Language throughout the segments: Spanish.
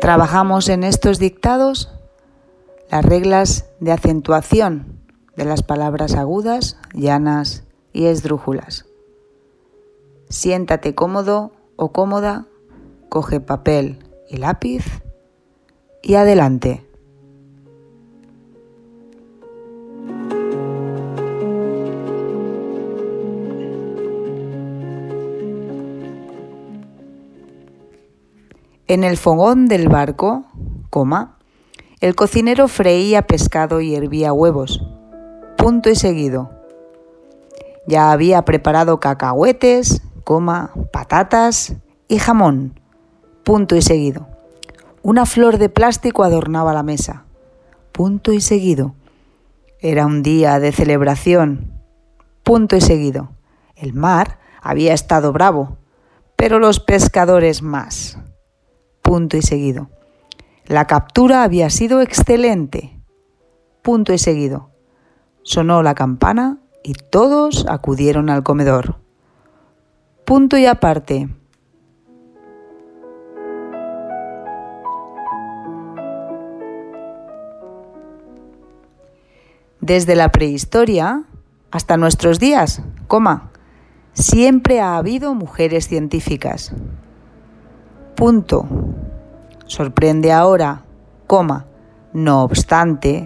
Trabajamos en estos dictados las reglas de acentuación de las palabras agudas, llanas y esdrújulas. Siéntate cómodo o cómoda, coge papel y lápiz y adelante. En el fogón del barco, el cocinero freía pescado y hervía huevos, punto y seguido. Ya había preparado cacahuetes, patatas y jamón, punto y seguido. Una flor de plástico adornaba la mesa, punto y seguido. Era un día de celebración, punto y seguido. El mar había estado bravo, pero los pescadores más, punto y seguido. La captura había sido excelente, punto y seguido. Sonó la campana y todos acudieron al comedor, punto y aparte. Desde la prehistoria hasta nuestros días, siempre ha habido mujeres científicas. Punto. Sorprende ahora, no obstante,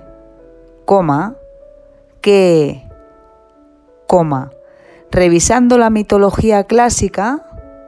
que, revisando la mitología clásica,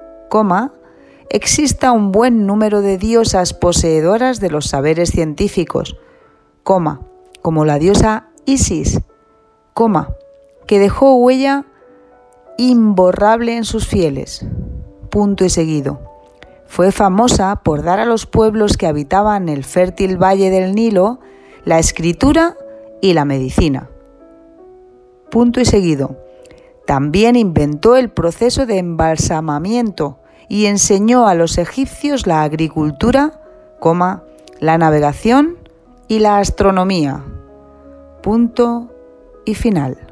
exista un buen número de diosas poseedoras de los saberes científicos, como la diosa Isis, que dejó huella imborrable en sus fieles, punto y seguido. Fue famosa por dar a los pueblos que habitaban el fértil valle del Nilo la escritura y la medicina, punto y seguido. También inventó el proceso de embalsamamiento y enseñó a los egipcios la agricultura, la navegación y la astronomía. Punto y final.